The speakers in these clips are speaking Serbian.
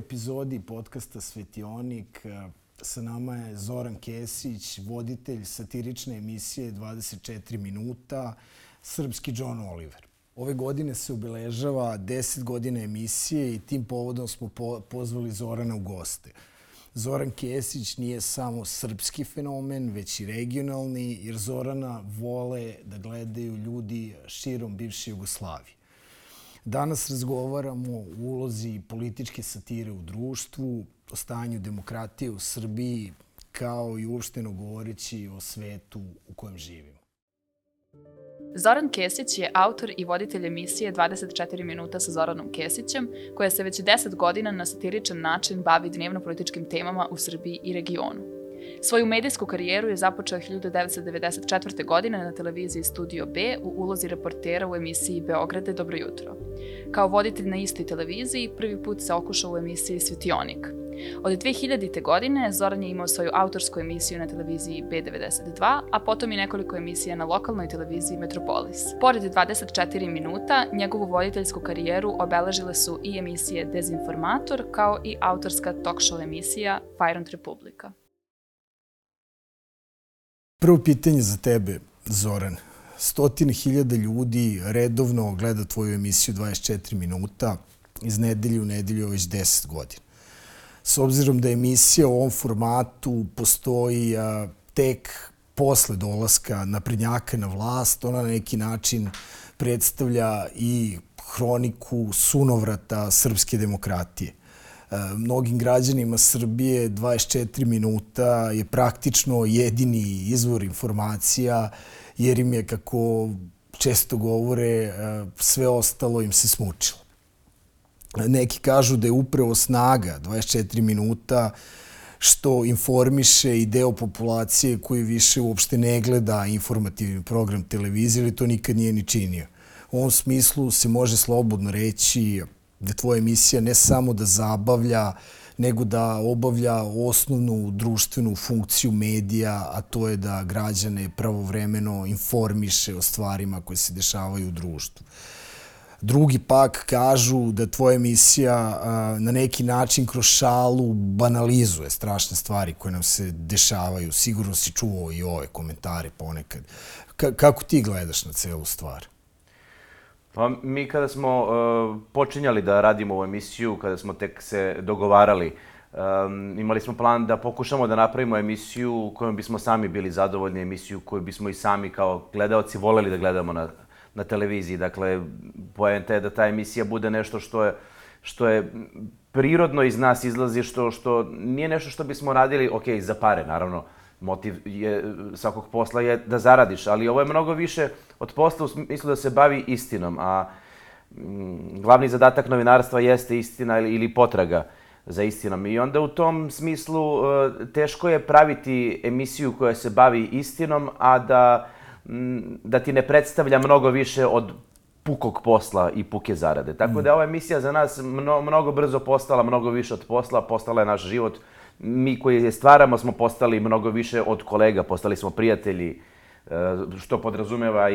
epizodi podcasta Svetionik sa nama je Zoran Kesić, voditelj satirične emisije 24 minuta, srpski John Oliver. Ove godine se obeležava 10 godina emisije i tim povodom smo pozvali Zorana u goste. Zoran Kesić nije samo srpski fenomen, već i regionalni, jer Zorana vole da gledaju ljudi širom bivše Jugoslavije. Danas razgovaramo o ulozi političke satire u društvu, o stanju demokratije u Srbiji, kao i uopšteno govoreći o svetu u kojem živimo. Zoran Kesić je autor i voditelj emisije 24 minuta sa Zoranom Kesićem, koja se već 10 godina na satiričan način bavi dnevno-političkim temama u Srbiji i regionu. Svoju medijsku karijeru je započeo 1994. godine na televiziji Studio B u ulozi reportera u emisiji Beograde Dobro jutro. Kao voditelj na istoj televiziji prvi put se okušao u emisiji Svetionik. Od 2000. godine Zoran je imao svoju autorsku emisiju na televiziji B92, a potom i nekoliko emisija na lokalnoj televiziji Metropolis. Pored 24 minuta, njegovu voditeljsku karijeru obeležile su i emisije Dezinformator, kao i autorska talk show emisija Fajrunt Republika. Prvo pitanje za tebe, Zoran. 100.000 ljudi redovno gleda tvoju emisiju 24 minuta iz nedelje u nedelju već 10 godina. S obzirom da emisija u ovom formatu postoji tek posle dolaska naprednjaka na vlast, ona na neki način predstavlja i hroniku sunovrata srpske demokratije. Mnogim građanima Srbije 24 minuta je praktično jedini izvor informacija, jer im je, kako često govore, sve ostalo im se smučilo. Neki kažu da je upravo snaga 24 minuta što informiše i deo populacije koji više uopšte ne gleda informativni program televizije ili to nikad nije ni činio. U ovom smislu se može slobodno reći da tvoja emisija ne samo da zabavlja, nego da obavlja osnovnu društvenu funkciju medija, a to je da građane pravovremeno informiše o stvarima koje se dešavaju u društvu. Drugi pak kažu da tvoja emisija na neki način kroz šalu banalizuje strašne stvari koje nam se dešavaju. Sigurno si čuo i ove komentare ponekad. Kako ti gledaš na celu stvar? Pa mi kada smo počinjali da radimo ovu emisiju, kada smo tek se dogovarali, imali smo plan da pokušamo da napravimo emisiju kojom bismo sami bili zadovoljni, emisiju koju bismo i sami kao gledaoci voleli da gledamo na televiziji. Dakle, poenta je da ta emisija bude nešto što je prirodno iz nas izlazi, što nije nešto što bismo radili, ok, za pare, naravno. Motiv svakog posla je da zaradiš, ali ovo je mnogo više od posla u smislu da se bavi istinom, a glavni zadatak novinarstva jeste istina ili potraga za istinom. I onda u tom smislu teško je praviti emisiju koja se bavi istinom, a da ti ne predstavlja mnogo više od pukog posla i puke zarade. Tako da je ova emisija za nas mnogo brzo postala, mnogo više od posla, postala je naš život. Mi koji je stvaramo smo postali mnogo više od kolega, postali smo prijatelji, što podrazumeva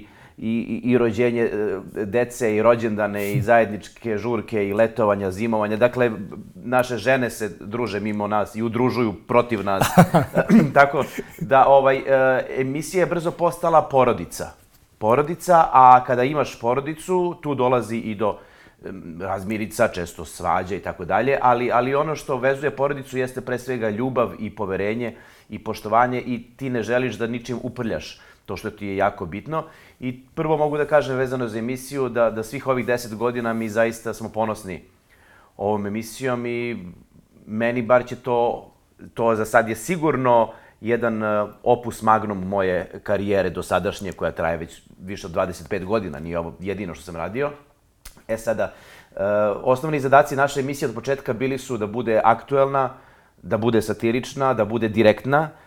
i rođenje dece, i rođendane, i zajedničke žurke, i letovanja, zimovanja. Dakle, naše žene se druže mimo nas i udružuju protiv nas. Tako da emisija je brzo postala porodica, a kada imaš porodicu, tu dolazi i do razmirica, često svađa i tako dalje, ali ono što vezuje porodicu jeste pre svega ljubav i poverenje i poštovanje i ti ne želiš da ničim uprljaš to što ti je jako bitno. I prvo mogu da kažem vezano za emisiju da svih ovih 10 godina mi zaista smo ponosni ovom emisijom i meni bar će to za sad je sigurno jedan opus magnum moje karijere dosadašnje koja traje već više od 25 godina, nije ovo jedino što sam radio. Sada, osnovni zadaci naše emisije od početka bili su da bude aktuelna, da bude satirična, da bude direktna,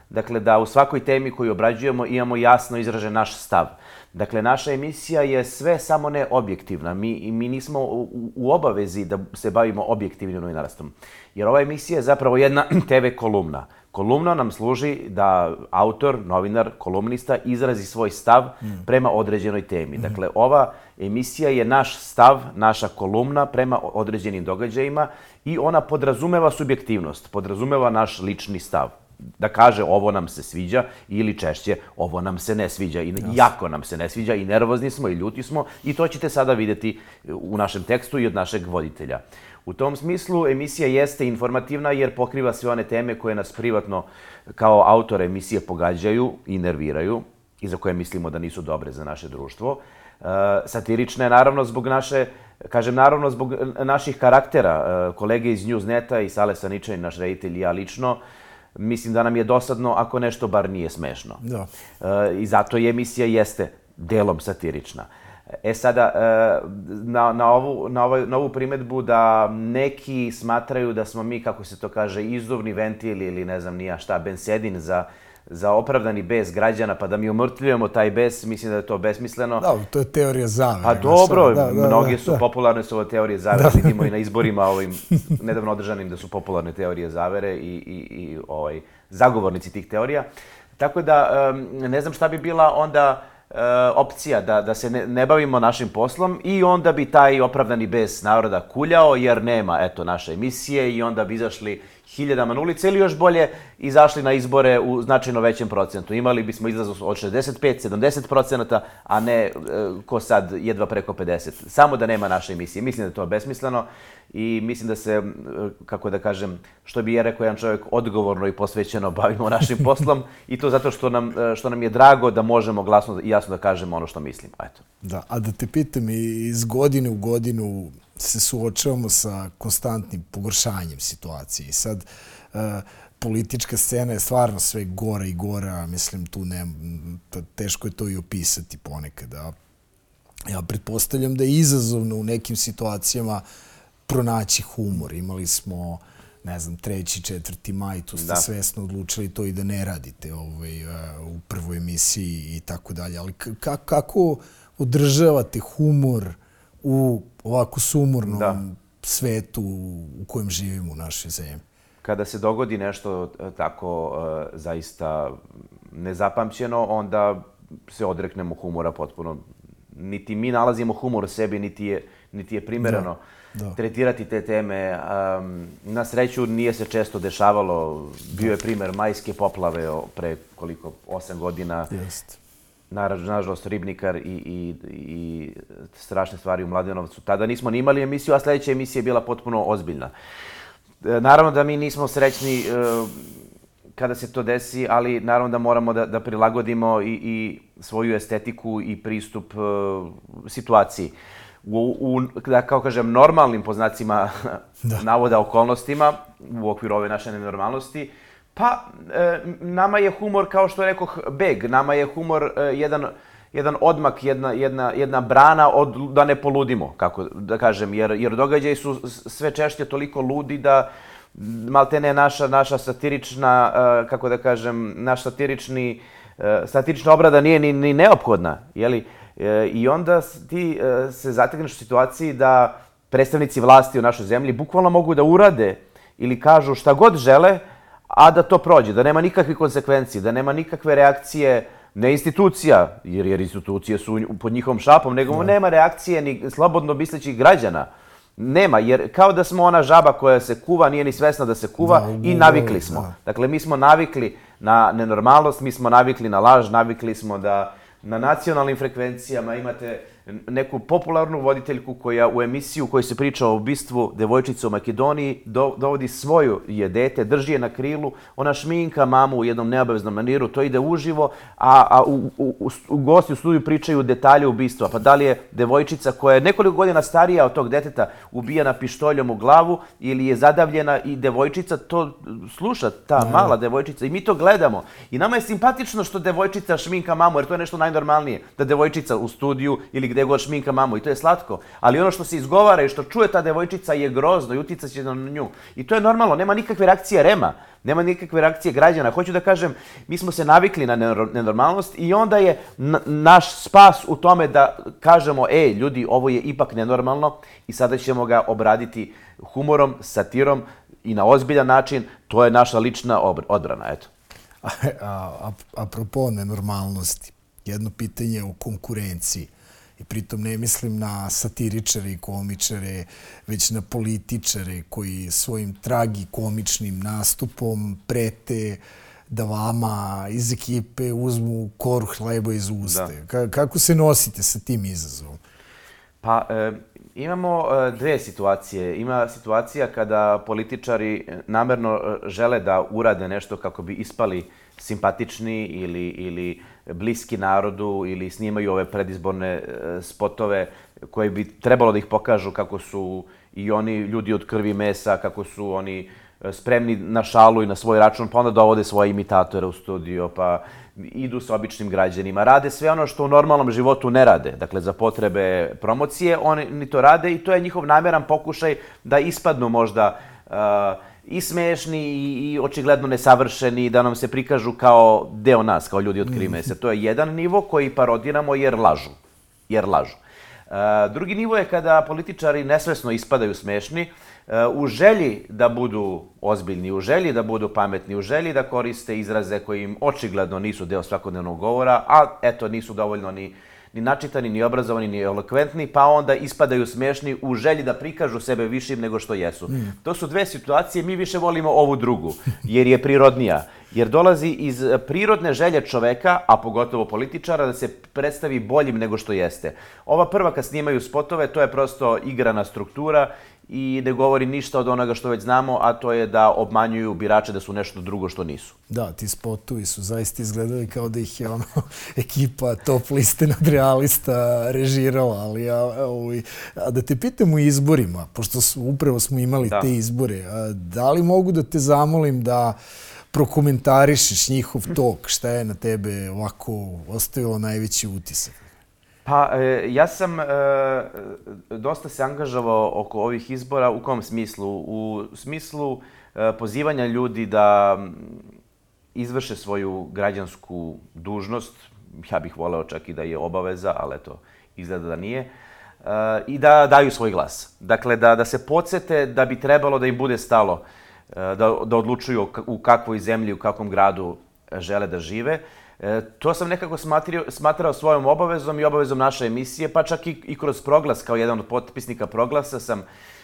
dakle da u svakoj temi koju obrađujemo imamo jasno izražen naš stav. Dakle, naša emisija je sve samo ne objektivna. Mi nismo u obavezi da se bavimo objektivnim novinarstvom. Jer ova emisija je zapravo jedna TV kolumna. Kolumna nam služi da autor, novinar, kolumnista izrazi svoj stav prema određenoj temi. Dakle, ova emisija je naš stav, naša kolumna prema određenim događajima i ona podrazumeva subjektivnost, podrazumeva naš lični stav. Da kaže ovo nam se sviđa ili češće ovo nam se ne sviđa i jako nam se ne sviđa i nervozni smo i ljuti smo i to ćete sada vidjeti u našem tekstu i od našeg voditelja. U tom smislu emisija jeste informativna jer pokriva sve one teme koje nas privatno kao autore emisije pogađaju i nerviraju i za koje mislimo da nisu dobre za naše društvo. Satirična je naravno zbog zbog naših karaktera. Kolege iz Newsneta i Sale Saničanin, naš reditelj i ja lično, mislim da nam je dosadno ako nešto bar nije smešno. Da. I zato je emisija jeste delom satirična. Sada, na ovu primedbu da neki smatraju da smo mi, kako se to kaže, izduvni ventil ili ne znam nija šta, bensedin za opravdani bes građana, pa da mi umrtvljujemo taj bes, mislim da je to besmisleno. Da, to je teorija zavere. Pa dobro, mnoge su popularne su ove teorije zavere, vidimo i na izborima ovim nedavno održanim da su popularne teorije zavere i zagovornici tih teorija. Tako da, ne znam šta bi bila onda opcija da se ne bavimo našim poslom i onda bi taj opravdani bes naroda kuljao jer nema, eto, naše emisije i onda bi izašli hiljadama na ulice ili još bolje izašli na izbore u značajno većem procentu. Imali bismo izlaznost od 65-70%, a ne ko sad jedva preko 50%. Samo da nema naše emisije. Mislim da je to besmisleno i mislim da se, kako da kažem, što bi je rekao jedan čovjek, odgovorno i posvećeno bavimo našim poslom i to zato što nam je drago da možemo glasno i jasno da kažemo ono što mislimo. Eto. Da, a da te pitam, iz godine u godinu se suočavamo sa konstantnim pogoršanjem situacije. I sad, politička scena je stvarno sve gora i gora, mislim, tu teško je to i opisati ponekad. Ja pretpostavljam da je izazovno u nekim situacijama pronaći humor. Imali smo, ne znam, 3. 4. maj, tu ste svesno odlučili to i da ne radite u prvoj emisiji i tako dalje. Ali kako održavate humor u ovako sumornom svetu u kojem živimo u našoj zemlji? Kada se dogodi nešto tako zaista nezapamćeno, onda se odreknemo humora potpuno. Niti mi nalazimo humor u sebi, niti je primereno tretirati te teme. Na sreću nije se često dešavalo. Bio je primer majske poplave pre 8 godina. Nažalost, Ribnikar i strašne stvari u Mladenovcu. Tada nismo ni imali emisiju, a sljedeća emisija je bila potpuno ozbiljna. Naravno da mi nismo srećni kada se to desi, ali naravno da moramo da prilagodimo i svoju estetiku i pristup situaciji. Da, kao kažem, normalnim poznacima navoda okolnostima u okviru ove naše nenormalnosti, pa nama je humor, kao što rekoh, beg. Nama je humor jedan odmak, jedna brana da ne poludimo, kako da kažem, jer događaji su sve češće toliko ludi da maltene naša satirična, kako da kažem, satirična obrada nije ni neophodna, jeli? I onda ti se zategneš u situaciji da predstavnici vlasti u našoj zemlji bukvalno mogu da urade ili kažu šta god žele, a da to prođe, da nema nikakve konsekvencije, da nema nikakve reakcije, ne institucija, jer institucije su pod njihovom šapom, nego nema reakcije ni slobodno mislećih građana. Nema, jer kao da smo ona žaba koja se kuva, nije ni svesna da se kuva i navikli smo. Dakle, mi smo navikli na nenormalnost, mi smo navikli na laž, navikli smo da na nacionalnim frekvencijama imate neku popularnu voditeljku koja u emisiju u kojoj se priča o ubistvu devojčice u Makedoniji dovodi svoju dete, drži je na krilu, ona šminka mamu u jednom neobaveznom maniru, to ide uživo, a u gosti u studiju pričaju detalje ubistva. Pa da li je devojčica koja je nekoliko godina starija od tog deteta ubijena pištoljom u glavu ili je zadavljena i devojčica to sluša, ta mala devojčica, i mi to gledamo. I nama je simpatično što devojčica šminka mamu, jer to je nešto najnormalnije, da devojčica u studiju ili gde god šminka mamu i to je slatko. Ali ono što se izgovara i što čuje ta devojčica je grozno i uticaće na nju. I to je normalno, nema nikakve reakcije REM-a, nema nikakve reakcije građana. Hoću da kažem, mi smo se navikli na nenormalnost i onda je naš spas u tome da kažemo, ljudi, ovo je ipak nenormalno i sada ćemo ga obraditi humorom, satirom i na ozbiljan način. To je naša lična odbrana, eto. Apropo nenormalnosti, jedno pitanje o konkurenciji. I pritom ne mislim na satiričare i komičare, već na političare koji svojim tragikomičnim nastupom prete da vama iz ekipe uzmu koru hleba iz usta. Kako se nosite sa tim izazovom? Pa, imamo dve situacije. Ima situacija kada političari namerno žele da urade nešto kako bi ispali simpatični ili bliski narodu ili snimaju ove predizborne spotove koje bi trebalo da ih pokažu kako su i oni ljudi od krvi i mesa, kako su oni spremni na šalu i na svoj račun, pa onda dovode svoje imitatore u studio, pa idu sa običnim građanima. Rade sve ono što u normalnom životu ne rade. Dakle, za potrebe promocije oni to rade i to je njihov nameran pokušaj da ispadnu možda i smešni i očigledno nesavršeni, da nam se prikažu kao deo nas, kao ljudi od krvi i mesa. To je jedan nivo koji parodiramo jer lažu. Drugi nivo je kada političari nesvesno ispadaju smešni, u želji da budu ozbiljni, u želji da budu pametni, u želji da koriste izraze koji im očigledno nisu deo svakodnevnog govora, a eto nisu dovoljno ni načitani, ni obrazovani, ni elokventni, pa onda ispadaju smešni u želji da prikažu sebe višim nego što jesu. To su dve situacije, mi više volimo ovu drugu, jer je prirodnija. Jer dolazi iz prirodne želje čoveka, a pogotovo političara, da se predstavi boljim nego što jeste. Ova prva kad snimaju spotove, to je prosto igrana struktura i ne govori ništa od onoga što već znamo, a to je da obmanjuju birače da su nešto drugo što nisu. Da, ti spotovi su zaista izgledali kao da ih je ekipa top liste nadrealista režirala, ali da te pitam u izborima, pošto upravo smo imali te izbore, da li mogu da te zamolim da prokomentarišeš njihov tok, šta je na tebe ovako ostavilo najveći utisak? Pa, ja sam dosta se angažovao oko ovih izbora. U kom smislu? U smislu pozivanja ljudi da izvrše svoju građansku dužnost. Ja bih voleo čak i da je obaveza, ali eto, izgleda da nije. I da daju svoj glas. Dakle, da se podsete da bi trebalo da im bude stalo, da odlučuju u kakvoj zemlji, u kakvom gradu žele da žive. To sam nekako smatrao svojom obavezom i obavezom naše emisije, pa čak i kroz Proglas, kao jedan od potpisnika Proglasa sam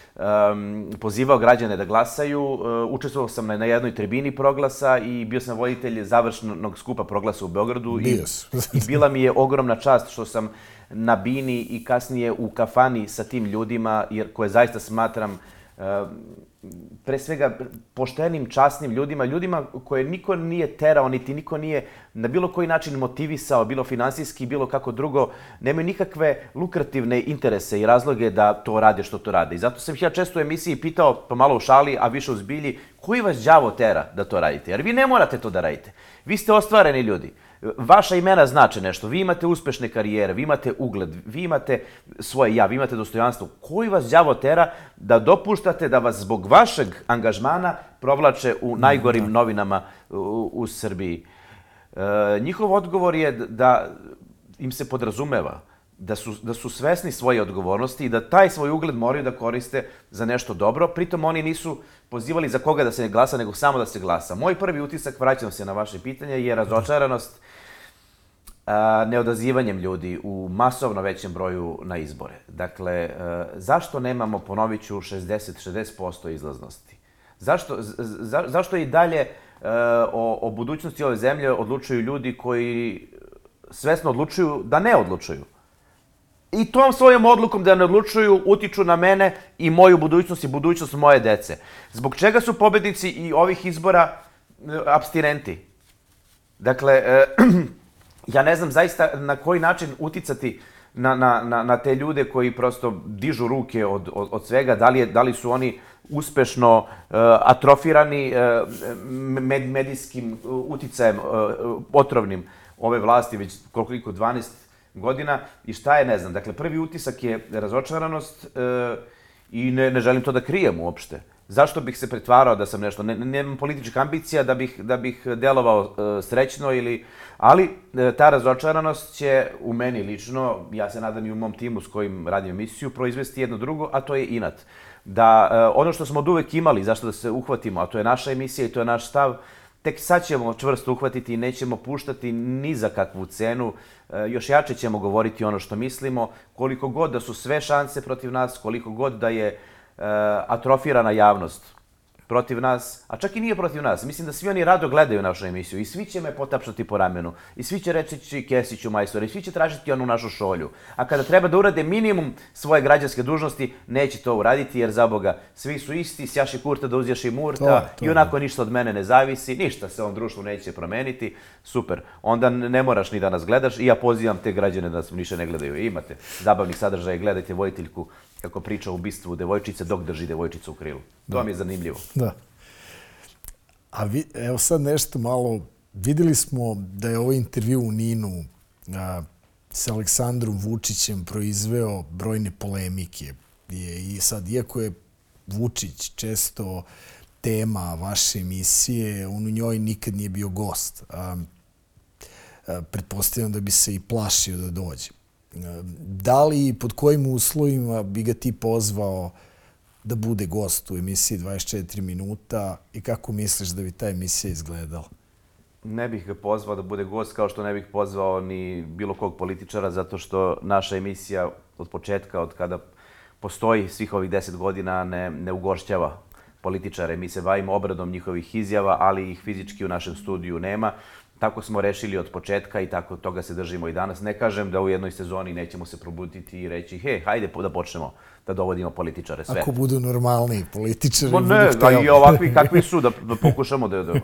pozivao građane da glasaju. Učestvovao sam na jednoj tribini Proglasa i bio sam voditelj završnog skupa Proglasa u Beogradu. I bila mi je ogromna čast što sam na bini i kasnije u kafani sa tim ljudima, koje zaista smatram pre svega poštenim, časnim ljudima koje niko nije terao, niti niko nije na bilo koji način motivisao, bilo finansijski, bilo kako drugo, nemaju nikakve lukrativne interese i razloge da to rade što to rade. I zato sam ja često u emisiji pitao, pa malo u šali, a više u zbilji, koji vas đavo tera da to radite? Jer vi ne morate to da radite. Vi ste ostvareni ljudi. Vaša imena znače nešto, vi imate uspešne karijere, vi imate ugled, vi imate svoje ja, vi imate dostojanstvo. Koji vas đavo tera da dopuštate da vas zbog vašeg angažmana provlače u najgorim novinama u Srbiji? Njihov odgovor je da im se podrazumeva da su svesni svoje odgovornosti i da taj svoj ugled moraju da koriste za nešto dobro. Pritom oni nisu pozivali za koga da se ne glasa, nego samo da se glasa. Moj prvi utisak, vraćam se na vaše pitanje, je razočaranost neodazivanjem ljudi u masovno većem broju na izbore. Dakle, zašto nemamo, ponovit ću, 60% izlaznosti? Zašto i dalje o budućnosti ove zemlje odlučuju ljudi koji svesno odlučuju da ne odlučuju? I tom svojom odlukom da ne odlučuju utiču na mene i moju budućnost i budućnost moje dece. Zbog čega su pobednici i ovih izbora apstinenti? Dakle, ja ne znam zaista na koji način uticati na te ljude koji prosto dižu ruke od svega, da li su oni uspešno atrofirani medijskim uticajem otrovnim ove vlasti, već koliko 12 godina i šta je, ne znam. Dakle, prvi utisak je razočaranost i ne želim to da krijem uopšte. Zašto bih se pretvarao da sam nešto, nemam politička ambicija da bih delovao srećno ali ta razočaranost će u meni lično, ja se nadam i u mom timu s kojim radim emisiju, proizvesti jedno drugo, a to je inat. Da ono što smo od uvek imali, zašto da se uhvatimo, a to je naša emisija i to je naš stav, tek sad ćemo čvrsto uhvatiti i nećemo puštati ni za kakvu cenu. Još jače ćemo govoriti ono što mislimo, koliko god da su sve šanse protiv nas, koliko god da je atrofirana javnost protiv nas, a čak i nije protiv nas. Mislim da svi oni rado gledaju našu emisiju i svi će me potapšati po ramenu i svi će reći Kesiću majstore i svi će tražiti onu našu šolju. A kada treba da urade minimum svoje građanske dužnosti, neće to uraditi jer za Boga svi su isti, sjaši kurta da uzjaši murta i onako ništa od mene ne zavisi, ništa se ovom društvu neće promeniti. Super. Onda ne moraš ni da nas gledaš i ja pozivam te građane da nas više ne gledaju. Imate zabavnih sadržaja, gledajte voditeljku kako priča o ubistvu devojčice dok drži devojčicu u krilu. To vam je zanimljivo. Da. A evo sad nešto malo, videli smo da je ovaj intervju u Ninu s Aleksandrom Vučićem proizveo brojne polemike. I sad, iako je Vučić često tema vaše emisije, on u njoj nikad nije bio gost. Pretpostavljam da bi se i plašio da dođe. Da li i pod kojim uslovima bi ga ti pozvao da bude gost u emisiji 24 minuta i kako misliš da bi ta emisija izgledala? Ne bih ga pozvao da bude gost kao što ne bih pozvao ni bilo kog političara zato što naša emisija od početka, od kada postoji svih ovih 10 godina, ne ugošćava političare. Mi se bavimo obradom njihovih izjava, ali ih fizički u našem studiju nema. Tako smo rešili od početka i tako toga se držimo i danas. Ne kažem da u jednoj sezoni nećemo se probuditi i reći hajde da počnemo da dovodimo političare sve. Ako budu normalni političari, budu htjeli. I ovakvi kakvi su, da pokušamo da...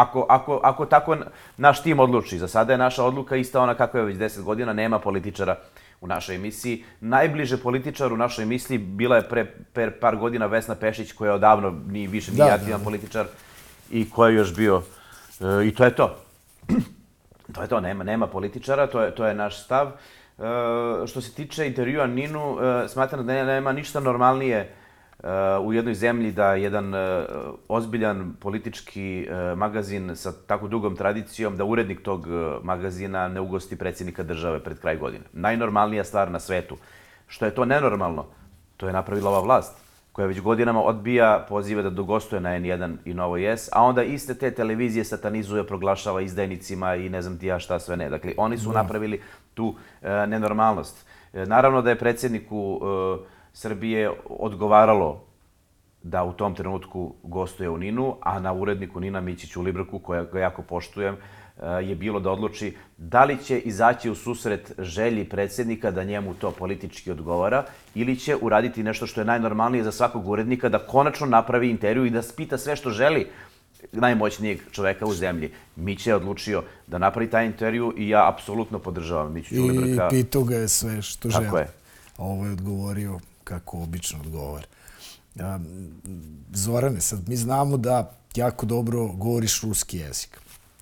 Ako tako naš tim odluči, za sada je naša odluka ista ona kakva je već 10 godina, nema političara u našoj emisiji. Najbliže političar u našoj emisiji bila je pre par godina Vesna Pešić, koja odavno više nije aktivan političar i koja je još bio... I to je to. To je to, nema političara, to je naš stav. Što se tiče intervjua Ninu, smatram da nema ništa normalnije u jednoj zemlji da jedan ozbiljan politički magazin sa tako dugom tradicijom, da urednik tog magazina ne ugosti predsjednika države pred kraj godine. Najnormalnija stvar na svetu. Što je to nenormalno, to je napravila ova vlast, koja već godinama odbija pozive da dogostuje na N1 i Novoj S, a onda iste te televizije satanizuje, proglašava izdajnicima i ne znam ti ja šta sve ne. Dakle, oni su napravili tu nenormalnost. Naravno da je predsjedniku Srbije odgovaralo da u tom trenutku gostuje u Ninu, a na uredniku Nina Mićiću Librku, koja ga jako poštujem, je bilo da odluči da li će izaći u susret želji predsjednika da njemu to politički odgovara ili će uraditi nešto što je najnormalnije za svakog urednika, da konačno napravi intervju i da spita sve što želi najmoćnijeg čoveka u zemlji. Miće je odlučio da napravi taj intervju i ja apsolutno podržavam Mićiću Librka. I pitao ga je sve što želi. Tako je. Ovo je odgovorio kako obično odgovara. Zorane, sad mi znamo da jako dobro govoriš ruski jezik.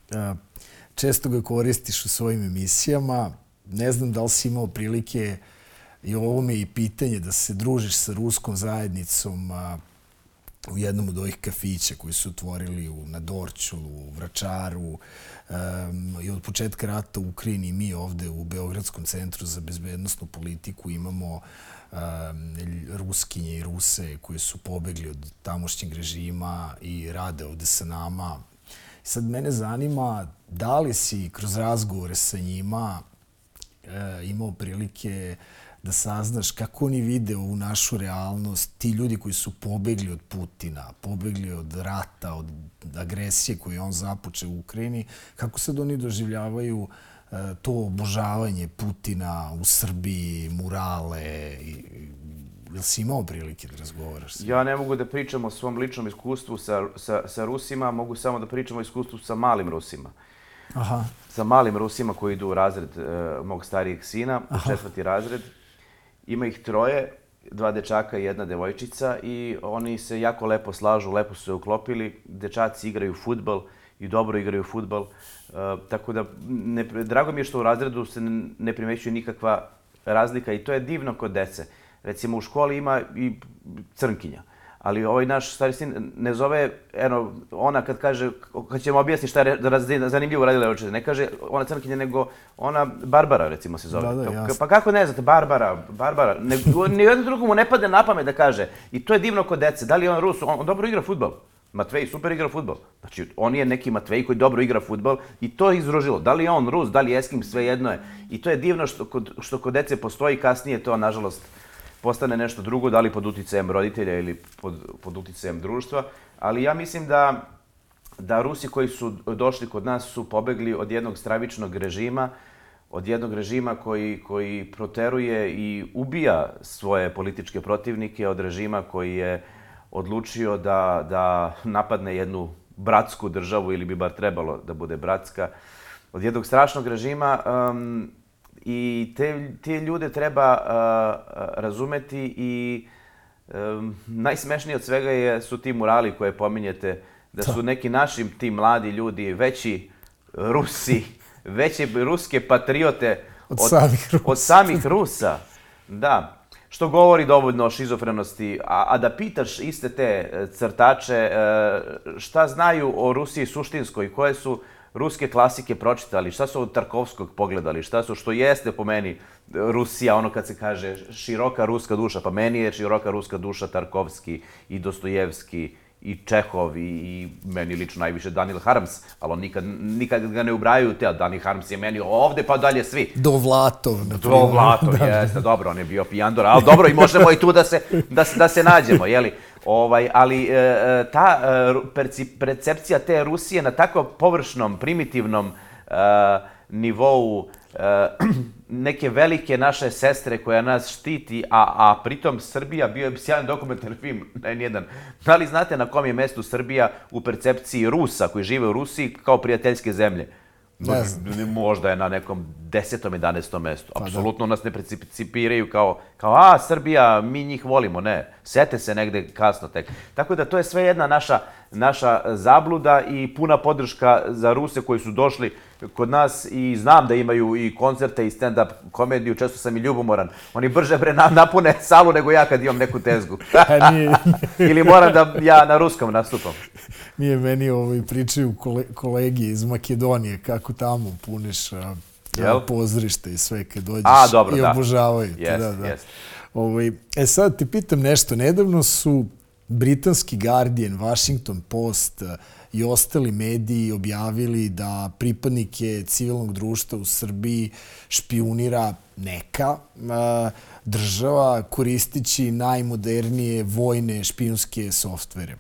Često ga koristiš u svojim emisijama. Ne znam da li si imao prilike, i ovo mi je i pitanje, da se družiš sa ruskom zajednicom u jednom od ovih kafića koji su otvorili na Dorćolu, u Vračaru. I od početka rata u Ukrajini mi ovde u Beogradskom centru za bezbednostnu politiku imamo Ruskinje i Ruse koji su pobegli od tamošnjeg režima i rade ovde sa nama. Sad mene zanima da li si kroz razgovore sa njima imao prilike da saznaš kako oni vide ovu našu realnost, ti ljudi koji su pobegli od Putina, pobegli od rata, od agresije koju je on započeo u Ukrajini, kako sad oni doživljavaju to obožavanje Putina u Srbiji, murale. Jel si imao prilike da razgovaraš? Ja ne mogu da pričam o svom ličnom iskustvu sa Rusima, mogu samo da pričam o iskustvu sa malim Rusima. Aha. Sa malim Rusima koji idu u razred mog starijeg sina, u 4. razred. Ima ih 3, 2 dečaka i 1 devojčica i oni se jako lepo slažu, lepo su se uklopili. Dečaci igraju fudbal i dobro igraju fudbal. Tako da, drago mi je što u razredu se ne primećuje nikakva razlika i to je divno kod dece. Recimo, u školi ima i crnkinja. Ali ovaj naš stari sin ne zove, ona kad kaže, kad ćemo objasniti šta je zanimljivo radila učitelj, ne kaže ona crnkinja, nego ona Barbara, recimo, se zove. Da, pa kako ne znate, Barbara, nijedno drugo mu ne pade na pamet da kaže. I to je divno kod dece. Da li je on Rus? On dobro igra fudbal. Matvej super igra fudbal. Znači, on je neki Matvej koji dobro igra fudbal i to je izdružilo. Da li je on Rus, da li je Eskim, sve jedno je. I to je divno što kod dece postoji, kasnije to, nažalost, postane nešto drugo, da li pod uticajem roditelja ili pod uticajem društva. Ali ja mislim da Rusi koji su došli kod nas su pobegli od jednog stravičnog režima, od jednog režima koji proteruje i ubija svoje političke protivnike, od režima koji je odlučio da napadne jednu bratsku državu, ili bi bar trebalo da bude bratska, od jednog strašnog režima. I te ljude treba razumeti i najsmešnije od svega su ti murali koje pominjete, da su neki naši ti mladi ljudi veći Rusi, veće ruske patriote od samih Rusa. Da, što govori dovoljno o šizofrenosti. A da pitaš iste te crtače šta znaju o Rusiji suštinskoj, koje su ruske klasike pročitali, šta su od Tarkovskog pogledali, šta su, što jeste po meni Rusija, ono kad se kaže široka ruska duša, pa meni je široka ruska duša Tarkovski i Dostojevski i Čehov i meni lično najviše Danil Harms, ali on nikad ga ne ubrajaju te, a Danil Harms je meni ovde pa dalje svi. Dovlatov. Dovlatov, jeste, dobro, on je bio pijandor, ali dobro, i možemo i tu da se nađemo, jeli? Ali ta percepcija te Rusije na tako površnom, primitivnom nivou neke velike naše sestre koja nas štiti, a pritom Srbija, bio je sjajan dokumentarni film, N1. Da li znate na kom je mestu Srbija u percepciji Rusa koji žive u Rusiji kao prijateljske zemlje? Možda je na nekom 10. 11. mestu. Apsolutno nas ne percipiraju kao Srbija, mi njih volimo, ne. Sete se negde kasno tek. Tako da to je sve jedna naša zabluda i puna podrška za Ruse koji su došli kod nas i znam da imaju i koncerte i stand-up komediju, često sam i ljubomoran. Oni brže napune salu nego ja kad imam neku tezgu. Ili moram da ja na ruskom nastupam. Nije, meni pričaju kolegi iz Makedonije kako tamo puniš pozorište i sve kad dođeš i obožavaju te. Sad ti pitam nešto. Nedavno su britanski Guardian, Washington Post i ostali mediji objavili da pripadnike civilnog društva u Srbiji špijunira neka država koristići najmodernije vojne špijunske softvere.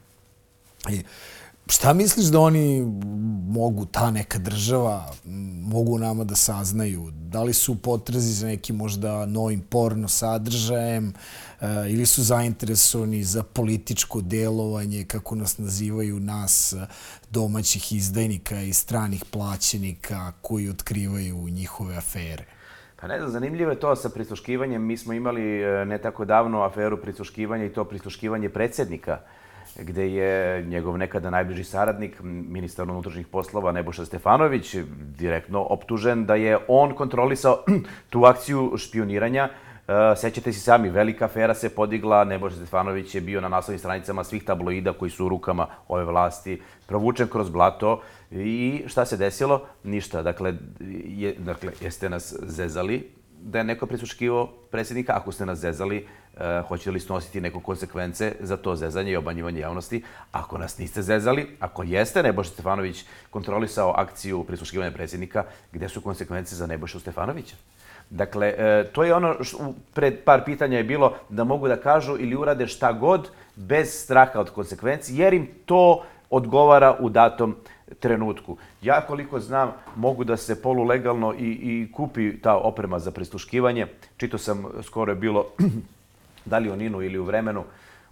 Šta misliš da oni mogu, ta neka država, mogu nama da saznaju? Da li su u potrazi za nekim možda novim porno sadržajem ili su zainteresovani za političko delovanje, kako nas nazivaju, nas domaćih izdajnika i stranih plaćenika koji otkrivaju njihove afere? Pa ne znam, zanimljivo je to sa prisluškivanjem. Mi smo imali ne tako davno aferu prisluškivanja i to prisluškivanje predsjednika, gde je njegov nekada najbliži saradnik, ministar unutrašnjih poslova Nebojša Stefanović, direktno optužen da je on kontrolisao tu akciju špijuniranja. Sećate se sami, velika afera se podigla, Nebojša Stefanović je bio na naslovnim stranicama svih tabloida koji su u rukama ove vlasti, provučen kroz blato i šta se desilo? Ništa. Dakle, jeste nas zezali da je neko prisluškivao predsjednika? Ako ste nas zezali, hoćete li snositi neko konsekvence za to zezanje i obmanjivanje javnosti? Ako nas niste zezali, ako jeste Nebojša Stefanović kontrolisao akciju prisluškivanja predsjednika, gde su konsekvence za Nebojšu Stefanovića? Dakle, to je ono, pred par pitanja je bilo da mogu da kažu ili urade šta god bez straha od konsekvenci, jer im to odgovara u datom trenutku. Ja, koliko znam, mogu da se polulegalno i kupi ta oprema za prisluškivanje. Čitao sam, skoro je bilo, da li u Ninu ili u Vremenu,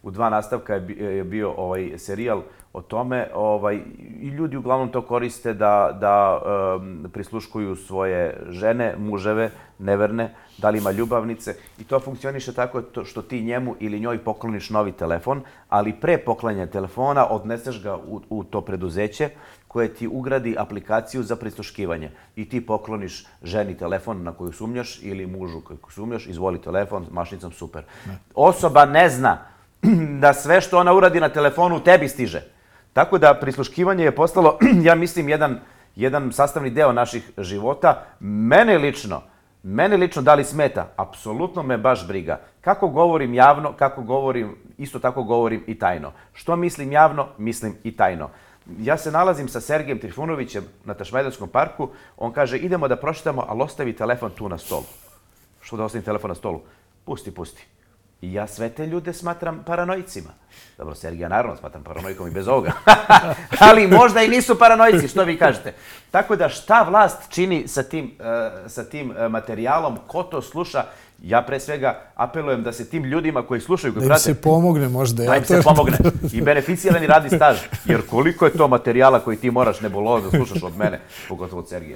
u 2 nastavka je bio serijal o tome i ljudi uglavnom to koriste da prisluškuju svoje žene, muževe, neverne, da li ima ljubavnice i to funkcioniše tako što ti njemu ili njoj pokloniš novi telefon, ali pre poklanja telefona odneseš ga u to preduzeće koje ti ugradi aplikaciju za prisluškivanje i ti pokloniš ženi telefon na koju sumnjaš ili mužu koju sumnjaš, izvoli telefon, mašnicom, super. Osoba ne zna da sve što ona uradi na telefonu tebi stiže. Tako da prisluškivanje je postalo, ja mislim, jedan sastavni deo naših života. Mene lično da li smeta? Apsolutno me baš briga. Kako govorim javno, isto tako govorim i tajno. Što mislim javno, mislim i tajno. Ja se nalazim sa Sergejem Trifunovićem na Tašmajdanskom parku, on kaže idemo da prošetamo, ali ostavi telefon tu na stolu. Što da ostavim telefon na stolu? Pusti. I ja sve te ljude smatram paranoicima. Dobro, Sergija naravno smatram paranoikom i bez ovoga. Ali možda i nisu paranoici, što vi kažete. Tako da šta vlast čini sa tim materijalom, ko to sluša, ja pre svega apelujem da se tim ljudima koji slušaju... Da im se pomogne možda. Da im se pomogne. I beneficirani radni staž. Jer koliko je to materijala koji ti moraš nebulozo da slušaš od mene, pogotovo od Sergija.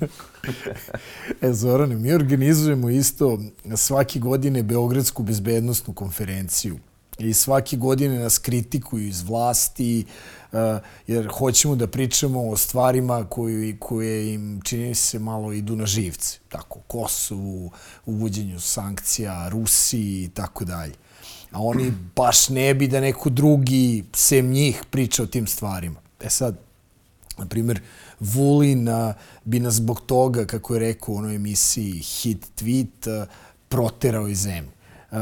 Zorane, mi organizujemo isto svake godine Beogradsku bezbednosnu konferenciju. I svake godine nas kritikuju iz vlasti, jer hoćemo da pričamo o stvarima koje im, čini se, malo idu na živce. Tako, Kosovu, uvođenju sankcija, Rusiji i tako dalje. A oni baš ne bi da neko drugi, sem njih, priča o tim stvarima. Sad, na primjer, Vulin bi nas zbog toga, kako je rekao u onoj emisiji Hit Tweet, proterao iz zemlje.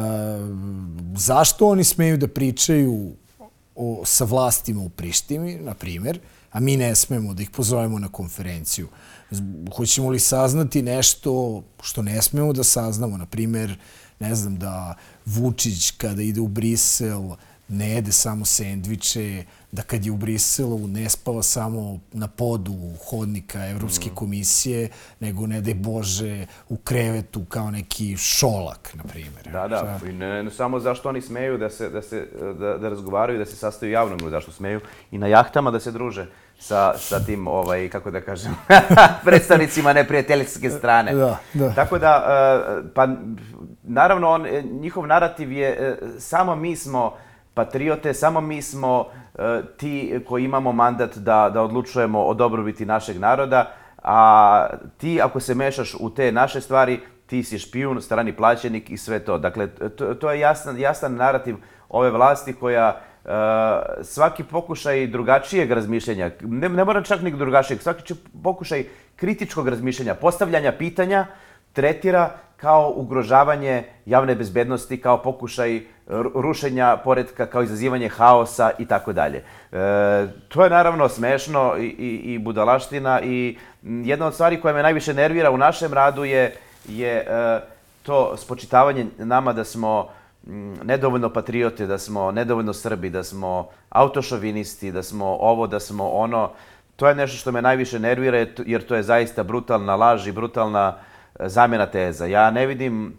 Zašto oni smeju da pričaju sa vlastima u Prištini, na primjer, a mi ne smemo da ih pozovemo na konferenciju? Hoćemo li saznati nešto što ne smemo da saznamo? Na primjer, ne znam, da Vučić kada ide u Brisel ne jede samo sendviče, da kad je u Briselu ne spava samo na podu hodnika Evropske komisije, nego, ne daj Bože, u krevetu kao neki Šolak, na primjer. Da. I ne samo zašto oni smeju da razgovaraju, da se sastaju javno, nego zašto smeju i na jahtama da se druže sa tim, kako da kažem, predstavnicima neprijateljske strane. Da. Tako da, pa naravno, njihov narativ je samo mi smo patriote, samo mi smo ti koji imamo mandat da odlučujemo o dobrobiti našeg naroda, a ti ako se mešaš u te naše stvari, ti si špijun, strani plaćenik i sve to. Dakle, to je jasan narativ ove vlasti koja svaki pokušaj drugačijeg razmišljanja, ne mora čak ni drugačijeg, svaki pokušaj kritičkog razmišljanja, postavljanja pitanja, tretira kao ugrožavanje javne bezbednosti, kao pokušaj rušenja poretka, kao izazivanje haosa i tako dalje. To je naravno smešno i budalaština i jedna od stvari koja me najviše nervira u našem radu je to spočitavanje nama da smo nedovoljno patriote, da smo nedovoljno Srbi, da smo autošovinisti, da smo ovo, da smo ono. To je nešto što me najviše nervira jer to je zaista brutalna laž i brutalna zamjena teza. Ja ne vidim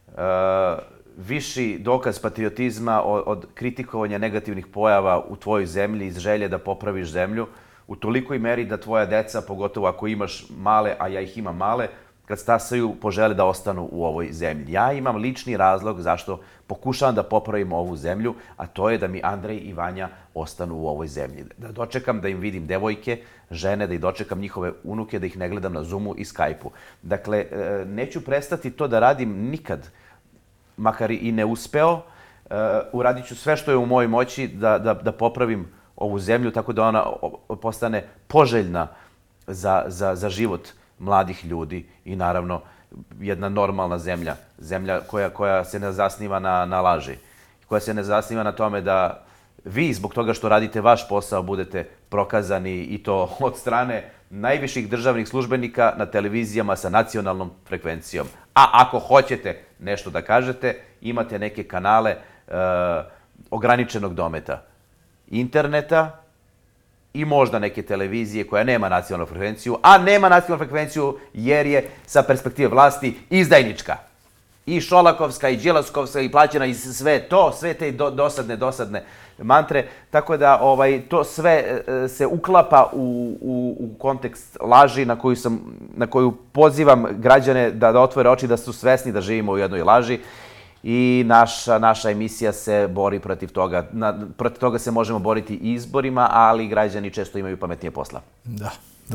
viši dokaz patriotizma od kritikovanja negativnih pojava u tvojoj zemlji iz želje da popraviš zemlju u tolikoj meri da tvoja deca, pogotovo ako imaš male, a ja ih imam male, kad stasaju požele da ostanu u ovoj zemlji. Ja imam lični razlog zašto pokušavam da popravim ovu zemlju, a to je da mi Andrej i Vanja ostanu u ovoj zemlji. Da dočekam da im vidim devojke, žene, da ih dočekam njihove unuke, da ih ne gledam na Zoomu i Skype-u. Dakle, neću prestati to da radim nikad, makar i ne uspeo. Uradit ću sve što je u mojoj moći da popravim ovu zemlju tako da ona postane poželjna za život mladih ljudi i naravno jedna normalna zemlja. Zemlja koja se ne zasniva na laži. Koja se ne zasniva na tome da vi zbog toga što radite vaš posao budete prokazani i to od strane najviših državnih službenika na televizijama sa nacionalnom frekvencijom. A ako hoćete nešto da kažete, imate neke kanale ograničenog dometa. Interneta i možda neke televizije koja nema nacionalnu frekvenciju, a nema nacionalnu frekvenciju jer je sa perspektive vlasti izdajnička. I Šolakovska, i Đilaskovska, i plaćena, i sve to, sve te dosadne mantre, tako da to sve se uklapa u kontekst laži na koju pozivam građane da otvore oči, da su svesni da živimo u jednoj laži i naša emisija se bori protiv toga. Protiv toga se možemo boriti i izborima, ali građani često imaju pametnije posla. Da.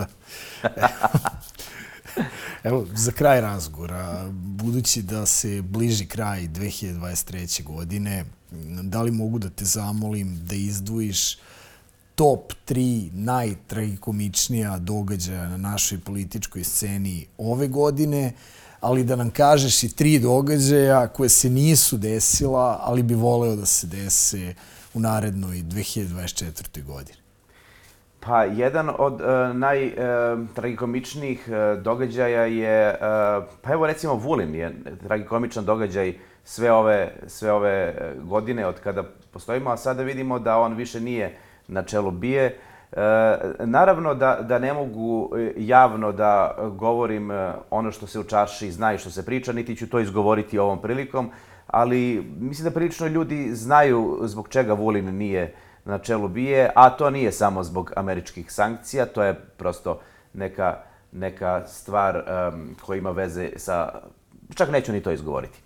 Evo, za kraj razgovora, budući da se bliži kraj 2023. godine, da li mogu da te zamolim da izdvojiš top 3 najtragikomičnija događaja na našoj političkoj sceni ove godine, ali da nam kažeš i 3 događaja koje se nisu desila, ali bi voleo da se dese u narednoj 2024. godini. Pa, jedan od najtragikomičnijih događaja je, pa evo recimo Vulin je tragikomičan događaj sve ove godine od kada postojimo, a sada vidimo da on više nije na čelu BIA. Naravno da ne mogu javno da govorim ono što se u čaši zna i što se priča, niti ću to izgovoriti ovom prilikom, ali mislim da prilično ljudi znaju zbog čega Vulin nije na čelu BIA, a to nije samo zbog američkih sankcija, to je prosto neka stvar koja ima veze sa... Čak neću ni to izgovoriti.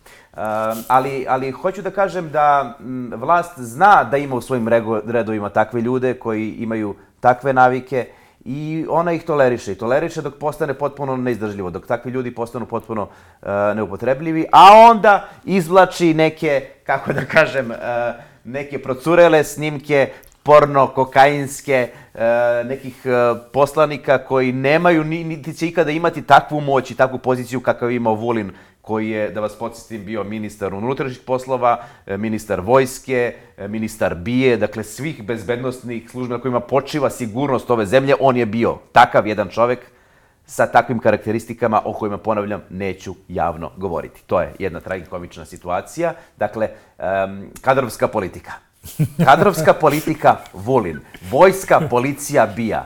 Ali hoću da kažem da vlast zna da ima u svojim redovima takve ljude koji imaju takve navike i ona ih toleriše. I toleriše dok postane potpuno neizdržljivo, dok takvi ljudi postanu potpuno neupotrebljivi, a onda izvlači neke, kako da kažem, neke procurele snimke, porno, kokainske, nekih poslanika koji nemaju, niti će ikada imati takvu moć i takvu poziciju kakav je imao Vulin, koji je, da vas podsjetim, bio ministar unutrašnjih poslova, ministar vojske, ministar BIA, dakle svih bezbednostnih službi na kojima počiva sigurnost ove zemlje, on je bio takav jedan čovek sa takvim karakteristikama o kojima, ponavljam, neću javno govoriti. To je jedna tragikomična situacija. Dakle, kadrovska politika. Kadrovska politika Vulin. Vojska, policija, BIA.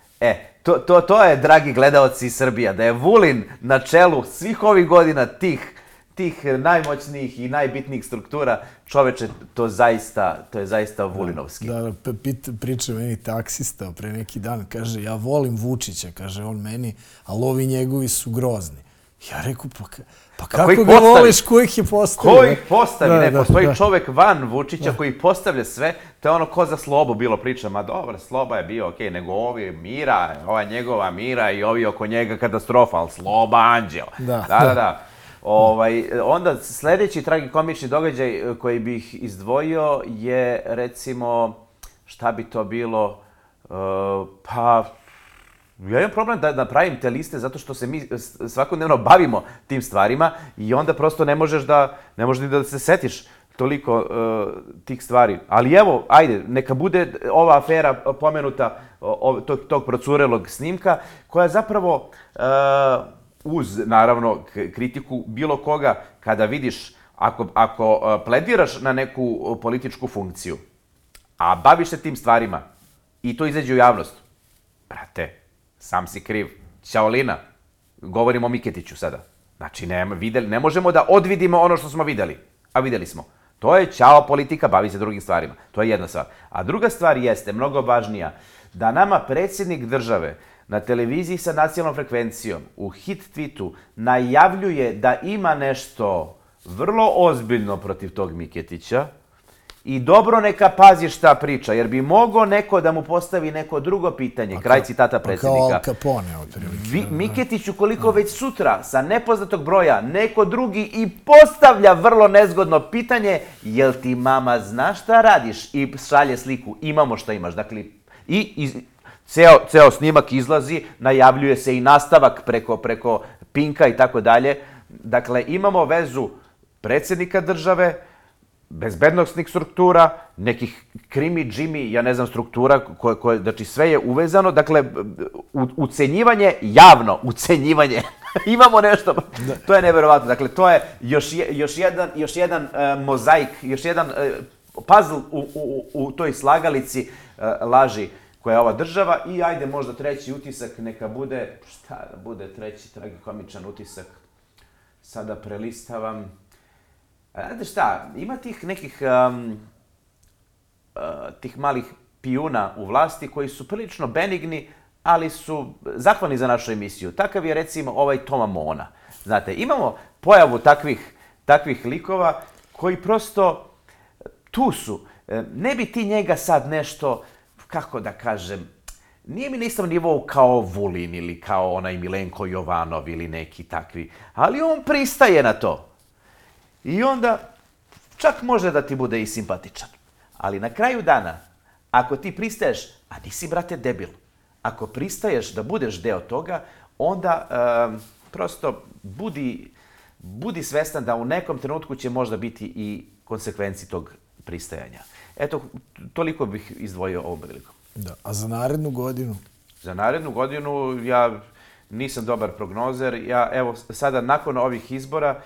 To je, dragi gledaoci iz Srbija, da je Vulin na čelu svih ovih godina tih najmoćnijih i najbitnijih struktura, čoveče, to je zaista Vulinovski. Da, priča meni taksista pre neki dan, kaže, ja volim Vučića, kaže on meni, ali ovi njegovi su grozni. Ja rekao, pa kako ga voliš, ko ih je postavio? Ko ih postavi? Ne, postoji čovek van Vučića koji postavlja sve, to je ono ko za Slobu bilo priča, ma dobro, Sloba je bio okej, nego ovi Mira, ova njegova Mira i ovi oko njega katastrofa, ali Sloba anđeo. Da. Onda sledeći tragikomični događaj koji bih izdvojio je, recimo, šta bi to bilo, ja imam problem da napravim te liste zato što se mi svakodnevno bavimo tim stvarima i onda prosto ne možeš ni da se setiš toliko tih stvari. Ali evo, ajde, neka bude ova afera pomenuta tog procurelog snimka koja zapravo uz, naravno, kritiku bilo koga kada vidiš, ako plediraš na neku političku funkciju, a baviš se tim stvarima i to izađe u javnost, brate, sam si kriv. Ćaolina. Govorimo o Miketiću sada. Znači, ne možemo da odvidimo ono što smo videli. A videli smo. To je ćao politika, bavi se drugim stvarima. To je jedna stvar. A druga stvar jeste, mnogo važnija, da nama predsjednik države na televiziji sa nacionalnom frekvencijom u hit tweetu najavljuje da ima nešto vrlo ozbiljno protiv tog Miketića i dobro neka pazi šta priča, jer bi mogao neko da mu postavi neko drugo pitanje, kraj citata predsjednika. Kao Al Capone, otprilike. Miketiću koliko već sutra sa nepoznatog broja neko drugi i postavlja vrlo nezgodno pitanje, jel ti mama zna šta radiš, i šalje sliku, imamo šta imaš. Dakle, i ceo snimak izlazi, najavljuje se i nastavak preko Pinka i tako dalje. Dakle, imamo vezu predsjednika države, bezbednostnih struktura, nekih krimi, džimi, ja ne znam, struktura, znači sve je uvezano, dakle, ucenjivanje, javno ucenjivanje, imamo nešto, to je neverovatno, dakle, to je još jedan mozaik, još jedan puzzle u toj slagalici laži koja je ova država. I ajde, možda treći utisak, neka bude, šta da bude treći tragikomičan utisak, sada prelistavam. Znate šta, ima tih nekih tih malih pijuna u vlasti koji su prilično benigni, ali su zahvalni za našu emisiju. Takav je recimo ovaj Toma Mona. Znate, imamo pojavu takvih likova koji prosto tu su. Ne bi ti njega sad nešto, kako da kažem, nije mi na istom nivou kao Vulin ili kao onaj Milenko Jovanov ili neki takvi, ali on pristaje na to. I onda čak može da ti bude i simpatičan. Ali na kraju dana, ako ti pristaješ, a nisi, brate, debil, ako pristaješ da budeš deo toga, onda prosto budi svestan da u nekom trenutku će možda biti i konsekvenci tog pristajanja. Eto, toliko bih izdvojio ovom prilikom. Da, a za narednu godinu? Za narednu godinu ja nisam dobar prognozer. Ja, evo, sada nakon ovih izbora,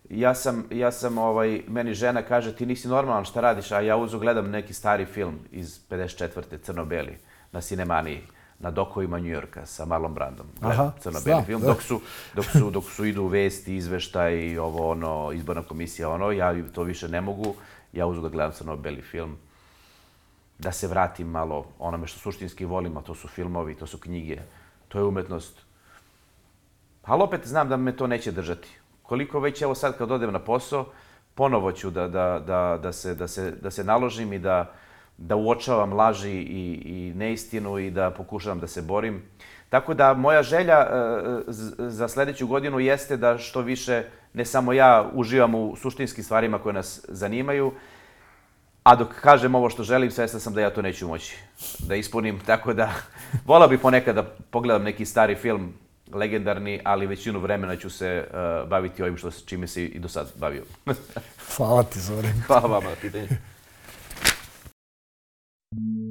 meni žena kaže ti nisi normalan, šta radiš, a ja uzu gledam neki stari film iz 54. crno-beli na Cinemaniji, na dokovima Njujorka sa Marlon Brandom. Gledam crno-beli film, dok su idu vesti, izveštaj, izborna komisija, ja to više ne mogu, ja uzu da gledam crno-beli film. Da se vratim malo onome što suštinski volim, a to su filmovi, to su knjige, to je umetnost. Ali opet znam da me to neće držati. Koliko već, evo sad kad odem na posao, ponovo ću da se naložim i da uočavam laži i neistinu i da pokušavam da se borim. Tako da moja želja za sledeću godinu jeste da što više, ne samo ja, uživam u suštinskim stvarima koje nas zanimaju, a dok kažem ovo što želim, svestan sam da ja to neću moći da ispunim. Tako da volao bih ponekad da pogledam neki stari film, legendarni, ali većinu vremena ću se baviti ovim čime se i do sad bavio. Hvala ti, Zoran. Hvala vama na pitanju.